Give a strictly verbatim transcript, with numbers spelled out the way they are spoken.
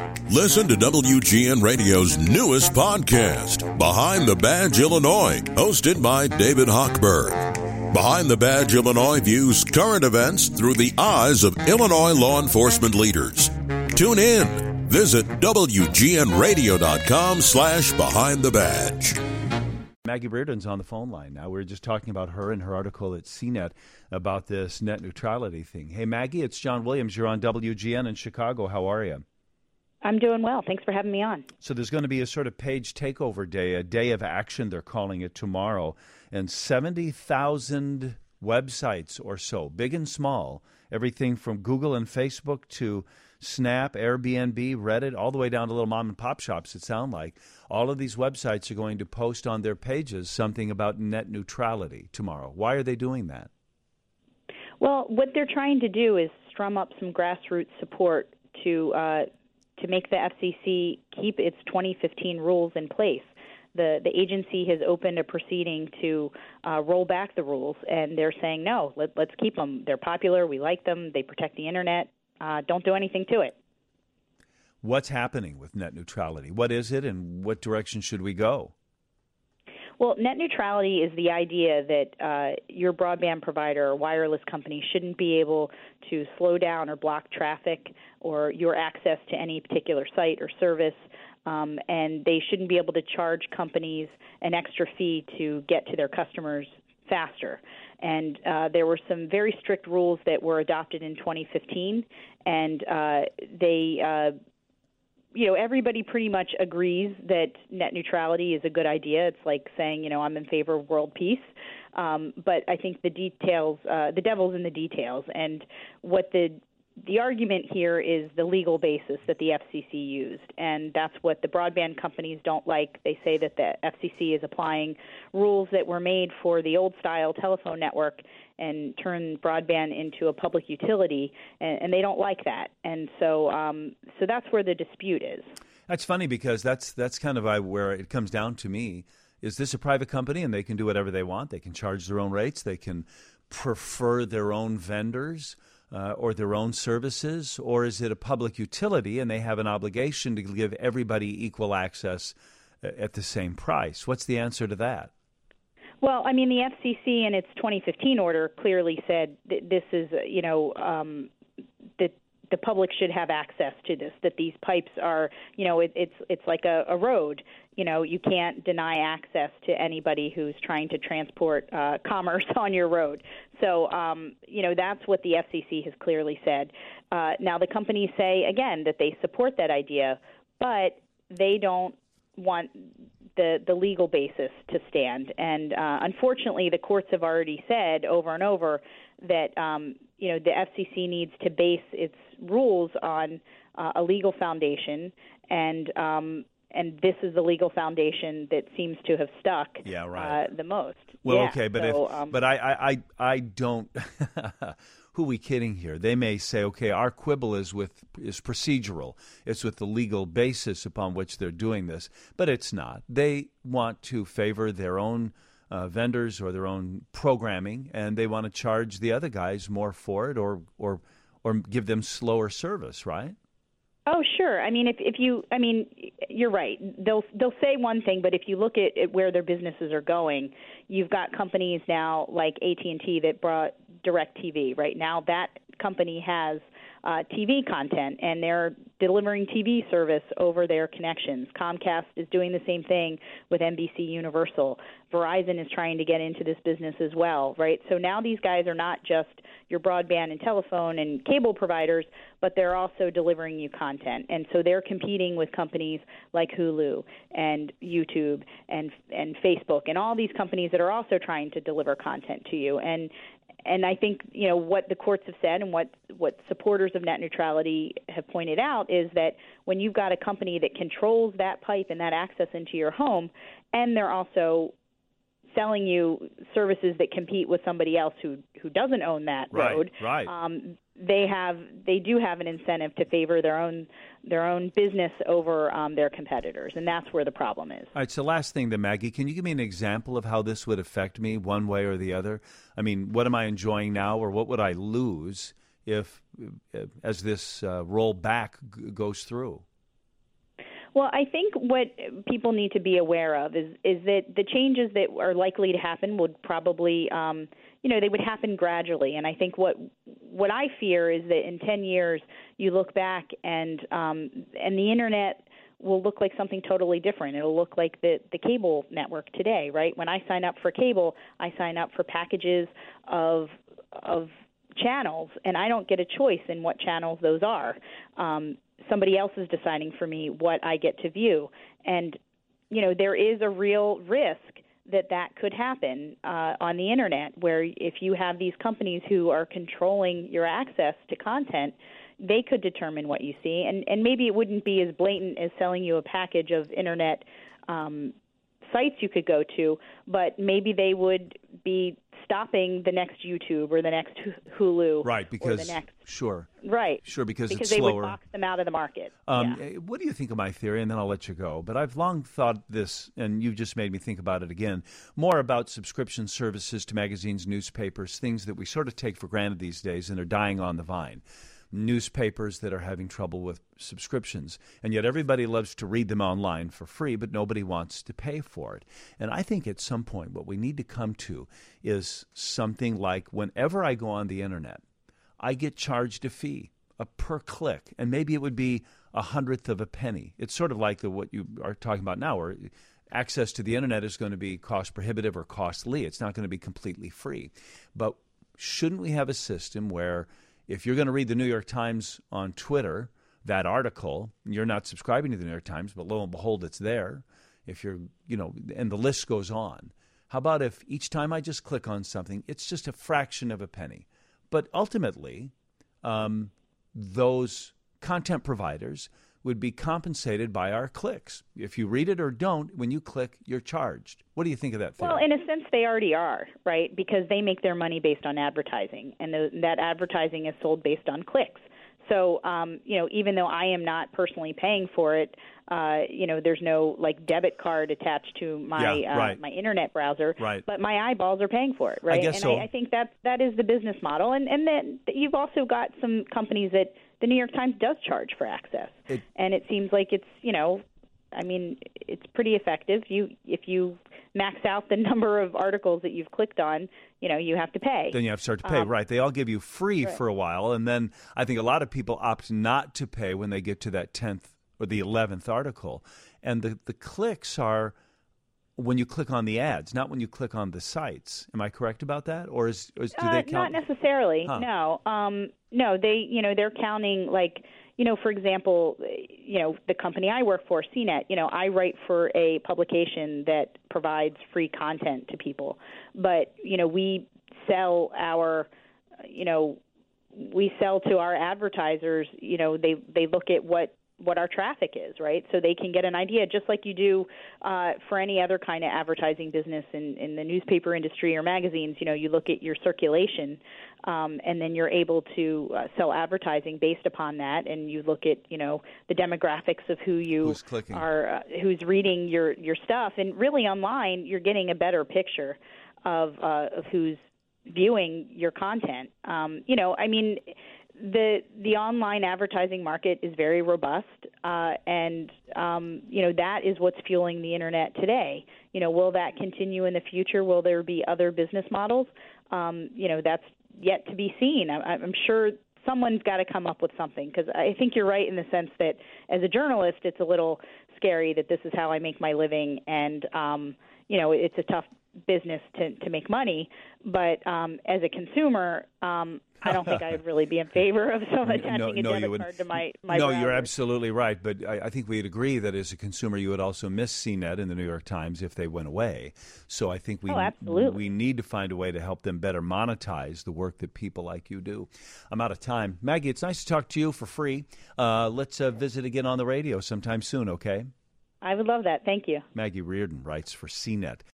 Listen to W G N Radio's newest podcast, Behind the Badge Illinois, hosted by David Hochberg. Behind the Badge Illinois views current events through the eyes of Illinois law enforcement leaders. Tune in. Visit W G N radio dot com slash behind the badge. Maggie Reardon's on the phone line now. We were just talking about her and her article at C net about this net neutrality thing. Hey, Maggie, it's John Williams. You're on W G N in Chicago. How are you? I'm doing well. Thanks for having me on. So there's going to be a sort of page takeover day, a day of action, they're calling it, tomorrow. And seventy thousand websites or so, big and small, everything from Google and Facebook to Snap, Airbnb, Reddit, all the way down to little mom and pop shops, it sounds like. All of these websites are going to post on their pages something about net neutrality tomorrow. Why are they doing that? Well, what they're trying to do is strum up some grassroots support to uh, to make the F C C keep its twenty fifteen rules in place. The the agency has opened a proceeding to uh, roll back the rules, and they're saying, no, let, let's keep them. They're popular. We like them. They protect the Internet. Uh, don't do anything to it. What's happening with net neutrality? What is it, and what direction should we go? Well, net neutrality is the idea that uh, your broadband provider or wireless company shouldn't be able to slow down or block traffic or your access to any particular site or service, um, and they shouldn't be able to charge companies an extra fee to get to their customers faster. And uh, there were some very strict rules that were adopted in twenty fifteen, and uh, they uh, you know, everybody pretty much agrees that net neutrality is a good idea. It's like saying, you know, I'm in favor of world peace. Um, but I think the details, uh, the devil's in the details. And what the the argument here is the legal basis that the F C C used. And that's what the broadband companies don't like. They say that the F C C is applying rules that were made for the old-style telephone network and turn broadband into a public utility, and, and they don't like that. And so um, so that's where the dispute is. That's funny because that's that's kind of where it comes down to me. Is this a private company and they can do whatever they want? They can charge their own rates. They can prefer their own vendors uh, or their own services? Or is it a public utility and they have an obligation to give everybody equal access at the same price? What's the answer to that? Well, I mean, the F C C in its twenty fifteen order clearly said that this is, you know, um, that the public should have access to this, that these pipes are, you know, it, it's it's like a, a road. You know, you can't deny access to anybody who's trying to transport uh, commerce on your road. So, um, you know, that's what the F C C has clearly said. Uh, now, the companies say, again, that they support that idea, but they don't want the, the legal basis to stand. And uh, unfortunately, the courts have already said over and over that, um, you know, the F C C needs to base its rules on uh, a legal foundation, and um, and this is the legal foundation that seems to have stuck yeah, right. uh, the most. Well, yeah, okay, but so, if, um, but I, I, I, I don't. Who are we kidding here? They may say, okay, our quibble is with is procedural. It's with the legal basis upon which they're doing this, but it's not. They want to favor their own uh, vendors or their own programming, and they want to charge the other guys more for it, or or or give them slower service, right? Oh, sure. I mean, if if you, I mean, you're right. They'll they'll say one thing, but if you look at, at where their businesses are going, you've got companies now like A T and T that brought DirecTV. Right now, that company has uh, T V content, and they're delivering T V service over their connections. Comcast is doing the same thing with N B C Universal. Verizon is trying to get into this business as well, right? So now these guys are not just your broadband and telephone and cable providers, but they're also delivering you content. And so they're competing with companies like Hulu and YouTube and and Facebook and all these companies that are also trying to deliver content to you. And And I think, you know, what the courts have said and what, what supporters of net neutrality have pointed out is that when you've got a company that controls that pipe and that access into your home, and they're also selling you services that compete with somebody else who, who doesn't own that right, road, right. Um, they have they do have an incentive to favor their own their own business over um, their competitors, and that's where the problem is. All right, so last thing then, Maggie, can you give me an example of how this would affect me one way or the other? I mean, what am I enjoying now, or what would I lose if, as this uh, rollback g- goes through? Well, I think what people need to be aware of is is that the changes that are likely to happen would probably, um, you know, they would happen gradually. And I think what what I fear is that in ten years you look back and um, and the internet will look like something totally different. It'll look like the, the cable network today, right? When I sign up for cable, I sign up for packages of of channels, and I don't get a choice in what channels those are. Um, somebody else is deciding for me what I get to view. And, you know, there is a real risk that that could happen uh, on the internet, where if you have these companies who are controlling your access to content, they could determine what you see. And, and maybe it wouldn't be as blatant as selling you a package of internet um, sites you could go to, but maybe they would be stopping the next YouTube or the next Hulu. Right, because, or the next, sure. Right. Sure, because, because it's they slower. would box them out of the market. Um, yeah. What do you think of my theory? And then I'll let you go. But I've long thought this, and you just made me think about it again, more about subscription services to magazines, newspapers, things that we sort of take for granted these days and are dying on the vine. Newspapers that are having trouble with subscriptions, and yet everybody loves to read them online for free, but nobody wants to pay for it. And I think at some point what we need to come to is something like, whenever I go on the internet, I get charged a fee, a per click, and maybe it would be a hundredth of a penny. It's sort of like the what you are talking about now, where access to the internet is going to be cost prohibitive or costly. It's not going to be completely free. But shouldn't we have a system where if you're going to read the New York Times on Twitter, that article, you're not subscribing to the New York Times, but lo and behold, it's there. If you're, you know, and the list goes on. How about if each time I just click on something, it's just a fraction of a penny? But ultimately, um, those content providers would be compensated by our clicks. If you read it or don't, when you click, you're charged. What do you think of that theory? Well, in a sense, they already are, right? Because they make their money based on advertising, and the, that advertising is sold based on clicks. So, um, you know, even though I am not personally paying for it, uh, you know, there's no like debit card attached to my yeah, right. uh, my internet browser, right. but my eyeballs are paying for it, right? I guess and so. I, I think that that is the business model, and and then you've also got some companies that the New York Times does charge for access, it, and it seems like it's, you know, I mean, it's pretty effective. You if you max out the number of articles that you've clicked on, you know, you have to pay. Then you have to start to pay, um, right. They all give you free right. for a while, and then I think a lot of people opt not to pay when they get to that tenth or the eleventh article. And the, the clicks are when you click on the ads, not when you click on the sites. Am I correct about that? Or, is, or is, do uh, they count? Not necessarily, huh. no. Um, no, they, you know, they're counting like, you know, for example, you know, the company I work for, C net, you know, I write for a publication that provides free content to people. But, you know, we sell our, you know, we sell to our advertisers, you know, they, they look at what, what our traffic is, right? So they can get an idea, just like you do uh, for any other kind of advertising business in, in the newspaper industry or magazines. You know, you look at your circulation, um, and then you're able to uh, sell advertising based upon that. And you look at, you know, the demographics of who you who's clicking. are, uh, who's reading your, your stuff. And really online, you're getting a better picture of uh, of who's viewing your content. Um, you know, I mean, the the online advertising market is very robust, uh, and um, you know that is what's fueling the internet today. You know, will that continue in the future? Will there be other business models? Um, you know, that's yet to be seen. I, I'm sure someone's got to come up with something, because I think you're right in the sense that as a journalist, it's a little scary that this is how I make my living, and um, you know, it's a tough business to, to make money. But um, as a consumer, um, I don't think I would really be in favor of someone attaching no, a no, debit card to my, my No, browser. You're absolutely right. But I, I think we'd agree that as a consumer, you would also miss C net and the New York Times if they went away. So I think we oh, absolutely. we need to find a way to help them better monetize the work that people like you do. I'm out of time. Maggie, it's nice to talk to you for free. Uh, let's uh, visit again on the radio sometime soon, okay? I would love that. Thank you. Maggie Reardon writes for C net.